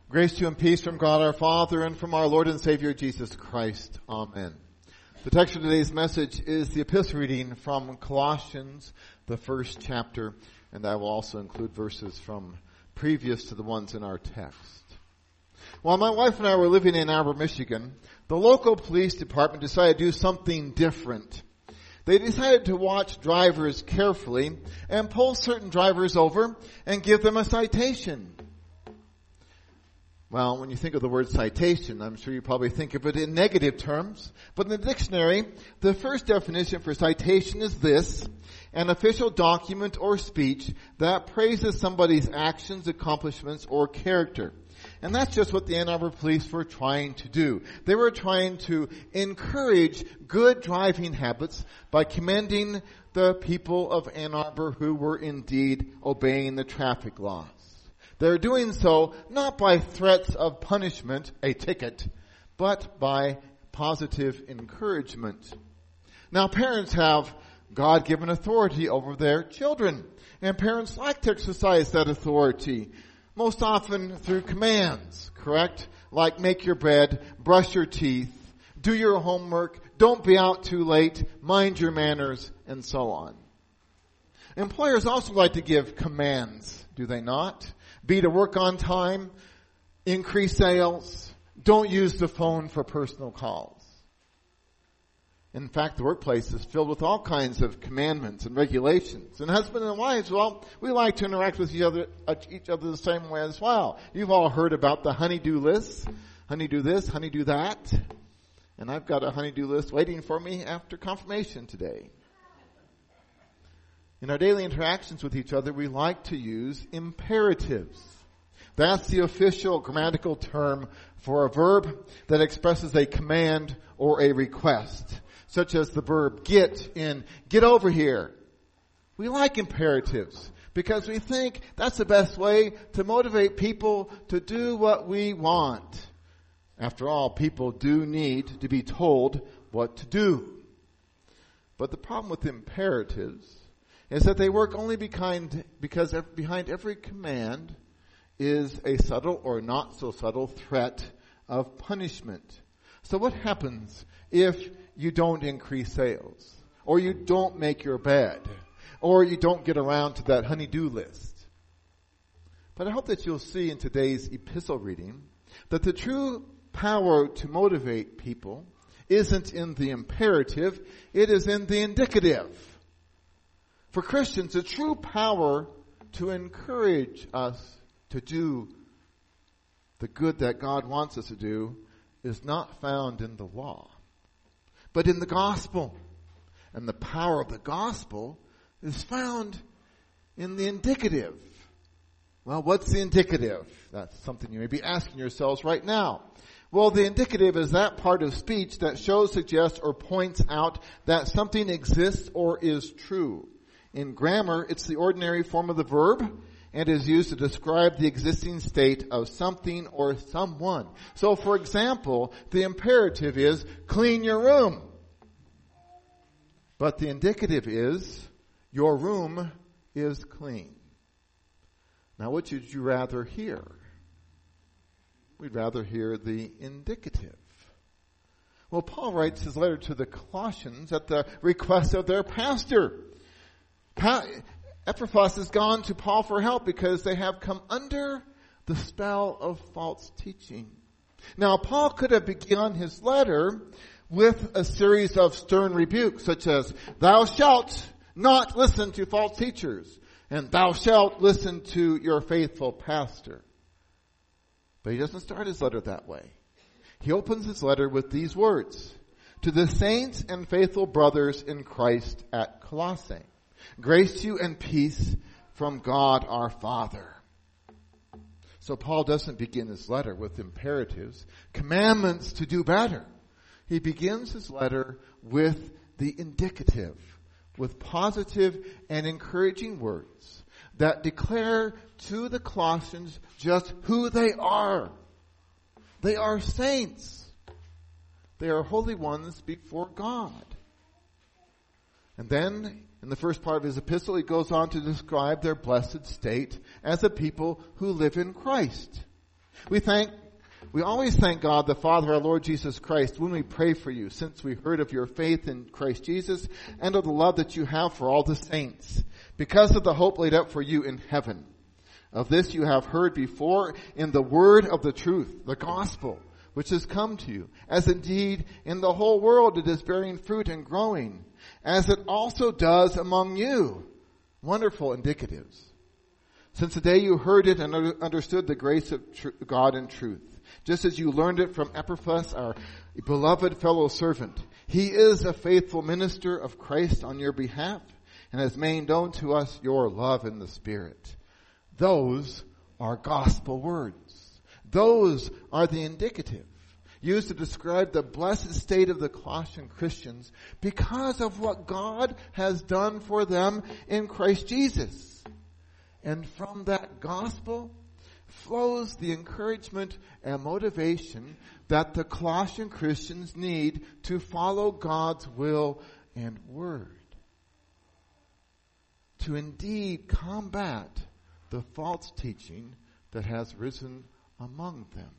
Grace to you and peace from God our Father and from our Lord and Savior Jesus Christ. Amen. The text of today's message is the epistle reading from Colossians, the first chapter, and I will also include verses from previous to the ones in our text. While my wife and I were living in Ann Arbor, Michigan, the local police department decided to do something different. They decided to watch drivers carefully and pull certain drivers over and give them a citation. Well, when you think of the word citation, I'm sure you probably think of it in negative terms. But in the dictionary, the first definition for citation is this: an official document or speech that praises somebody's actions, accomplishments, or character. And that's just what the Ann Arbor police were trying to do. They were trying to encourage good driving habits by commending the people of Ann Arbor who were indeed obeying the traffic laws. They're doing so not by threats of punishment, a ticket, but by positive encouragement. Now, parents have God-given authority over their children, and parents like to exercise that authority, most often through commands, correct? Like make your bed, brush your teeth, do your homework, don't be out too late, mind your manners, and so on. Employers also like to give commands, do they not? Be to work on time, increase sales, don't use the phone for personal calls. In fact, the workplace is filled with all kinds of commandments and regulations. And husbands and wives, well, we like to interact with each other the same way as well. You've all heard about the honey-do list. Honey-do this, honey-do that. And I've got a honey-do list waiting for me after confirmation today. In our daily interactions with each other, we like to use imperatives. That's the official grammatical term for a verb that expresses a command or a request, such as the verb get in get over here. We like imperatives because we think that's the best way to motivate people to do what we want. After all, people do need to be told what to do. But the problem with imperatives is that they work only because behind every command is a subtle or not so subtle threat of punishment. So what happens if you don't increase sales, or you don't make your bed, or you don't get around to that honey-do list? But I hope that you'll see in today's epistle reading that the true power to motivate people isn't in the imperative, it is in the indicative. For Christians, the true power to encourage us to do the good that God wants us to do is not found in the law, but in the gospel. And the power of the gospel is found in the indicative. Well, what's the indicative? That's something you may be asking yourselves right now. Well, the indicative is that part of speech that shows, suggests, or points out that something exists or is true. In grammar, it's the ordinary form of the verb and is used to describe the existing state of something or someone. So, for example, the imperative is clean your room. But the indicative is your room is clean. Now, which would you rather hear? We'd rather hear the indicative. Well, Paul writes his letter to the Colossians at the request of their pastor. Epaphras has gone to Paul for help because they have come under the spell of false teaching. Now, Paul could have begun his letter with a series of stern rebukes, such as, thou shalt not listen to false teachers, and thou shalt listen to your faithful pastor. But he doesn't start his letter that way. He opens his letter with these words: to the saints and faithful brothers in Christ at Colossae. Grace to you and peace from God our Father. So Paul doesn't begin his letter with imperatives, commandments to do better. He begins his letter with the indicative, with positive and encouraging words that declare to the Colossians just who they are. They are saints. They are holy ones before God. And then, in the first part of his epistle, he goes on to describe their blessed state as a people who live in Christ. We always thank God, the Father, our Lord Jesus Christ, when we pray for you, since we heard of your faith in Christ Jesus and of the love that you have for all the saints, because of the hope laid up for you in heaven. Of this you have heard before in the word of the truth, the gospel, which has come to you, as indeed in the whole world it is bearing fruit and growing, as it also does among you. Wonderful indicatives. Since the day you heard it and understood the grace of God in truth, just as you learned it from Epaphras, our beloved fellow servant. He is a faithful minister of Christ on your behalf and has made known to us your love in the Spirit. Those are gospel words. Those are the indicative used to describe the blessed state of the Colossian Christians because of what God has done for them in Christ Jesus. And from that gospel flows the encouragement and motivation that the Colossian Christians need to follow God's will and word. To indeed combat the false teaching that has risen among them.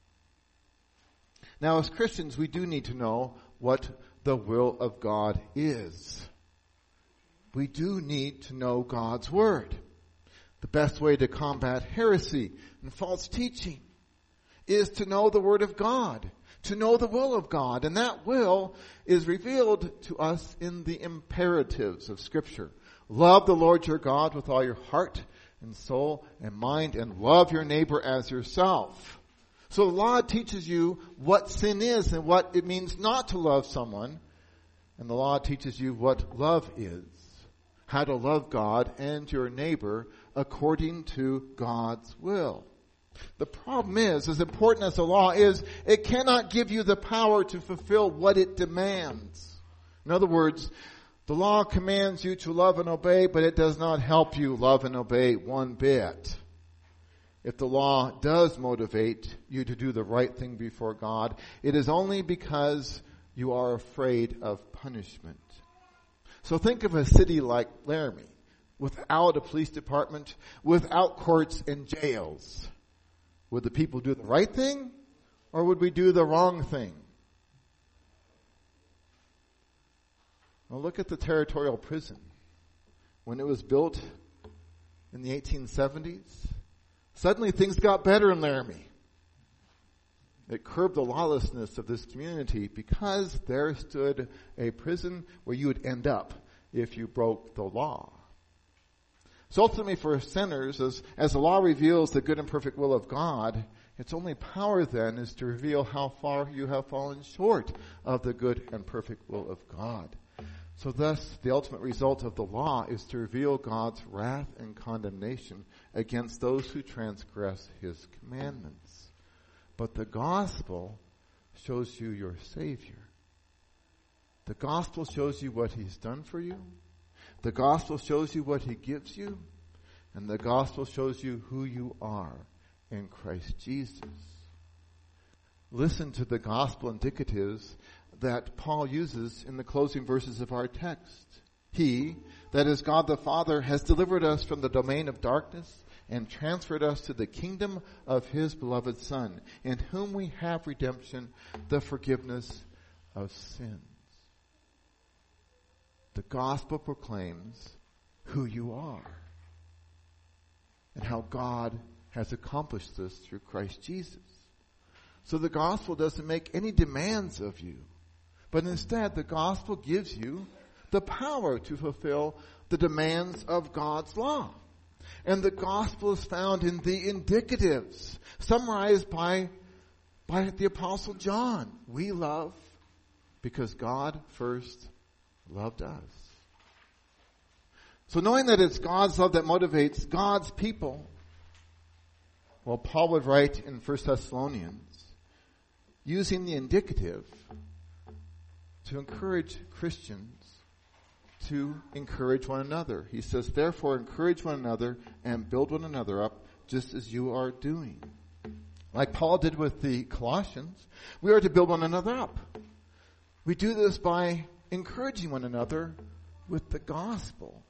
Now, as Christians, we do need to know what the will of God is. We do need to know God's word. The best way to combat heresy and false teaching is to know the word of God, to know the will of God. And that will is revealed to us in the imperatives of Scripture. Love the Lord your God with all your heart and soul and mind, and love your neighbor as yourself. So the law teaches you what sin is and what it means not to love someone. And the law teaches you what love is, how to love God and your neighbor according to God's will. The problem is, as important as the law is, it cannot give you the power to fulfill what it demands. In other words, the law commands you to love and obey, but it does not help you love and obey one bit. If the law does motivate you to do the right thing before God, it is only because you are afraid of punishment. So think of a city like Laramie, without a police department, without courts and jails. Would the people do the right thing, or would we do the wrong thing? Well, look at the territorial prison. When it was built in the 1870s, suddenly things got better in Laramie. It curbed the lawlessness of this community because there stood a prison where you would end up if you broke the law. So ultimately for sinners, as the law reveals the good and perfect will of God, its only power then is to reveal how far you have fallen short of the good and perfect will of God. So thus, the ultimate result of the law is to reveal God's wrath and condemnation against those who transgress His commandments. But the gospel shows you your Savior. The gospel shows you what He's done for you. The gospel shows you what He gives you. And the gospel shows you who you are in Christ Jesus. Listen to the gospel indicatives that Paul uses in the closing verses of our text. He, that is God the Father, has delivered us from the domain of darkness and transferred us to the kingdom of His beloved Son, in whom we have redemption, the forgiveness of sins. The gospel proclaims who you are and how God has accomplished this through Christ Jesus. So the gospel doesn't make any demands of you, but instead the gospel gives you the power to fulfill the demands of God's law. And the gospel is found in the indicatives summarized by the Apostle John. We love because God first loved us. So knowing that it's God's love that motivates God's people, well, Paul would write in 1 Thessalonians, using the indicative to encourage Christians to encourage one another. He says, therefore, encourage one another and build one another up just as you are doing. Like Paul did with the Colossians, we are to build one another up. We do this by encouraging one another with the gospel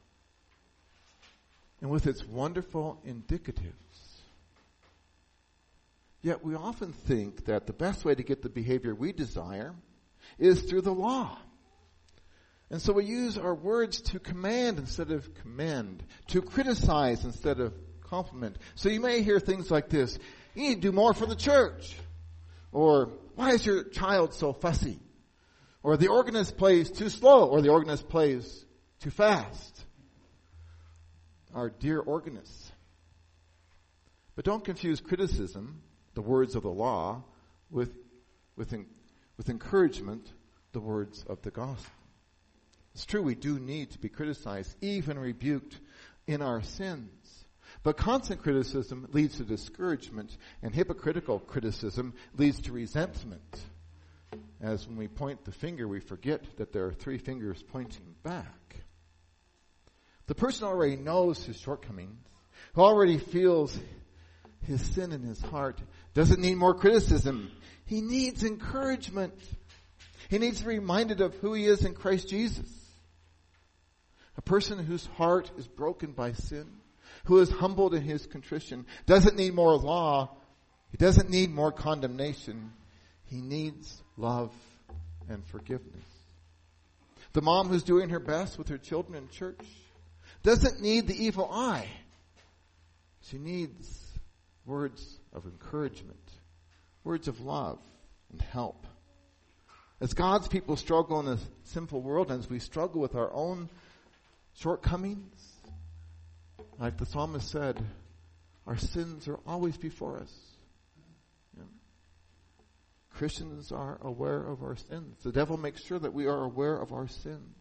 and with its wonderful indicatives. Yet we often think that the best way to get the behavior we desire is through the law. And so we use our words to command instead of commend, to criticize instead of compliment. So you may hear things like this: you need to do more for the church. Or, why is your child so fussy? Or, the organist plays too slow. Or, the organist plays too fast. Our dear organists. But don't confuse criticism, the words of the law, with encouragement, the words of the gospel. It's true, we do need to be criticized, even rebuked in our sins. But constant criticism leads to discouragement, and hypocritical criticism leads to resentment. As when we point the finger, we forget that there are 3 fingers pointing back. The person already knows his shortcomings, who already feels his sin in his heart, doesn't need more criticism. He needs encouragement. He needs to be reminded of who he is in Christ Jesus. A person whose heart is broken by sin, who is humbled in his contrition, doesn't need more law. He doesn't need more condemnation. He needs love and forgiveness. The mom who's doing her best with her children in church doesn't need the evil eye. She needs words of encouragement, words of love and help. As God's people struggle in a sinful world, and as we struggle with our own shortcomings, like the psalmist said, our sins are always before us. You know, Christians are aware of our sins. The devil makes sure that we are aware of our sins.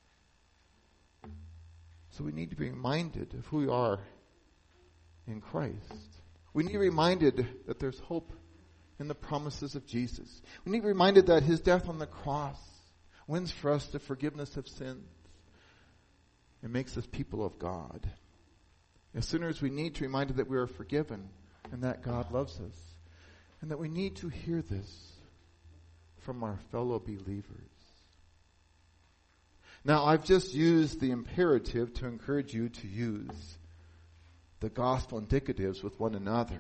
So we need to be reminded of who we are in Christ. We need to be reminded that there's hope in the promises of Jesus. We need to be reminded that his death on the cross wins for us the forgiveness of sins and makes us people of God. As sinners, we need to be reminded that we are forgiven and that God loves us, and that we need to hear this from our fellow believers. Now, I've just used the imperative to encourage you to use the gospel indicatives with one another.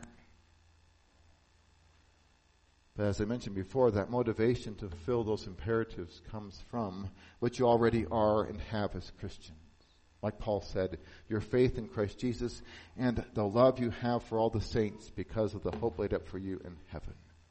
But as I mentioned before, that motivation to fulfill those imperatives comes from what you already are and have as Christians. Like Paul said, your faith in Christ Jesus and the love you have for all the saints because of the hope laid up for you in heaven.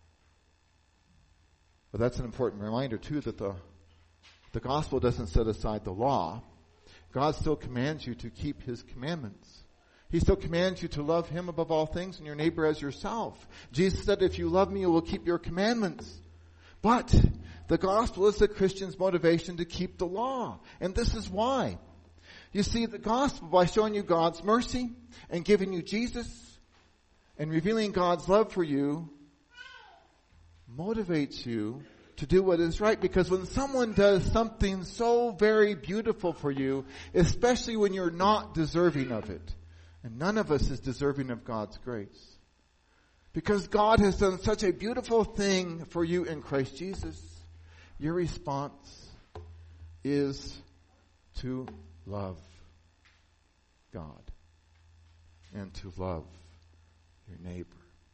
But that's an important reminder, too, that the gospel doesn't set aside the law. God still commands you to keep his commandments. He still commands you to love him above all things and your neighbor as yourself. Jesus said, if you love me, you will keep your commandments. But the gospel is the Christian's motivation to keep the law. And this is why. You see, the gospel, by showing you God's mercy and giving you Jesus and revealing God's love for you, motivates you to do what is right. Because when someone does something so very beautiful for you, especially when you're not deserving of it, and none of us is deserving of God's grace, because God has done such a beautiful thing for you in Christ Jesus, your response is to love God and to love your neighbor.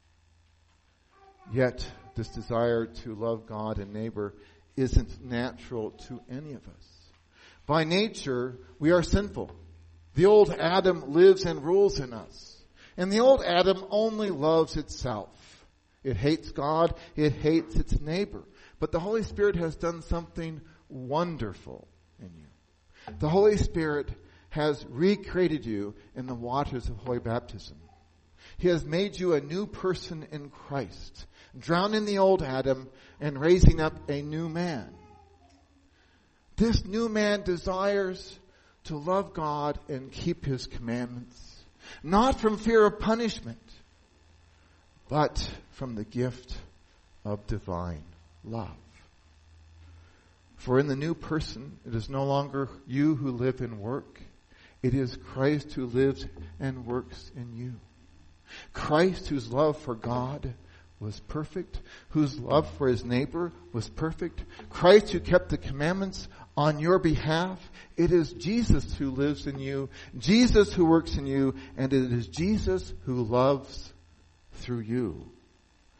Yet, this desire to love God and neighbor isn't natural to any of us. By nature, we are sinful. The old Adam lives and rules in us. And the old Adam only loves itself. It hates God. It hates its neighbor. But the Holy Spirit has done something wonderful in you. The Holy Spirit has recreated you in the waters of holy baptism. He has made you a new person in Christ, drowning the old Adam and raising up a new man. This new man desires to love God and keep his commandments, not from fear of punishment, but from the gift of divine love. For in the new person, it is no longer you who live and work. It is Christ who lives and works in you. Christ, whose love for God was perfect, whose love for his neighbor was perfect. Christ, who kept the commandments on your behalf. It is Jesus who lives in you, Jesus who works in you, and it is Jesus who loves through you.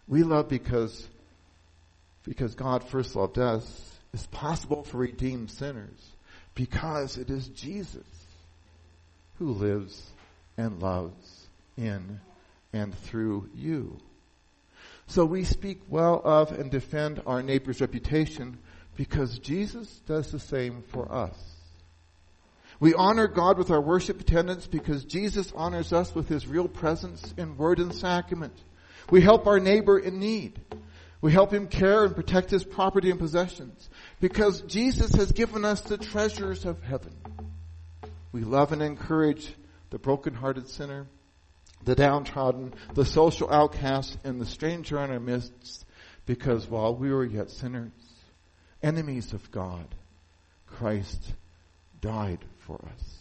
We love because God first loved us. It's possible for redeemed sinners because it is Jesus who lives and loves in and through you. So we speak well of and defend our neighbor's reputation because Jesus does the same for us. We honor God with our worship attendance because Jesus honors us with his real presence in word and sacrament. We help our neighbor in need. We help him care and protect his property and possessions because Jesus has given us the treasures of heaven. We love and encourage the brokenhearted sinner, the downtrodden, the social outcast, and the stranger in our midst because while we were yet sinners, enemies of God, Christ died for us.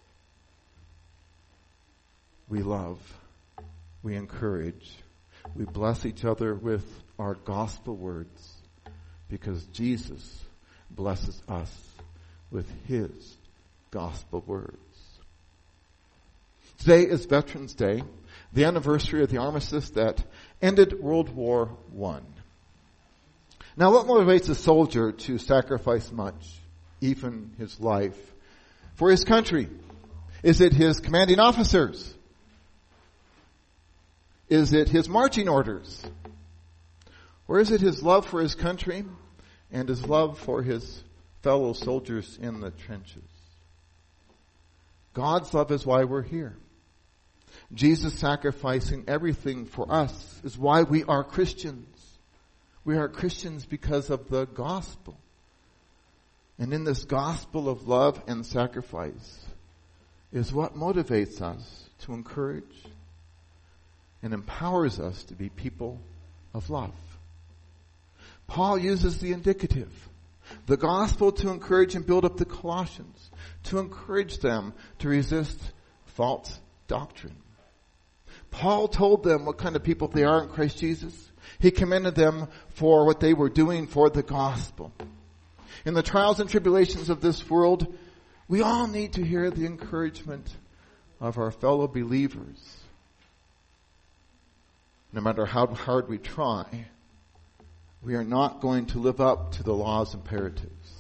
We love, we encourage, we bless each other with our gospel words because Jesus blesses us with his gospel words. Today is Veterans Day, the anniversary of the armistice that ended World War I. Now, what motivates a soldier to sacrifice much, even his life, for his country? Is it his commanding officers? Is it his marching orders? Or is it his love for his country and his love for his fellow soldiers in the trenches? God's love is why we're here. Jesus sacrificing everything for us is why we are Christians. We are Christians because of the gospel. And in this gospel of love and sacrifice is what motivates us to encourage and empowers us to be people of love. Paul uses the indicative, the gospel, to encourage and build up the Colossians, to encourage them to resist false doctrine. Paul told them what kind of people they are in Christ Jesus. He commended them for what they were doing for the gospel. In the trials and tribulations of this world, we all need to hear the encouragement of our fellow believers. No matter how hard we try, we are not going to live up to the law's imperatives.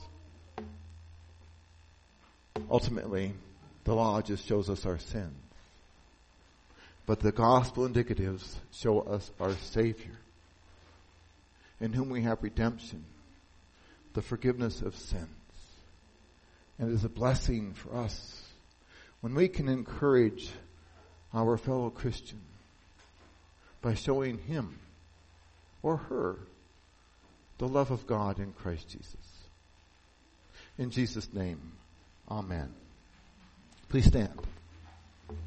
Ultimately, the law just shows us our sins. But the gospel indicatives show us our Savior, in whom we have redemption, the forgiveness of sins. And it is a blessing for us when we can encourage our fellow Christian by showing him or her the love of God in Christ Jesus. In Jesus' name, amen. Please stand.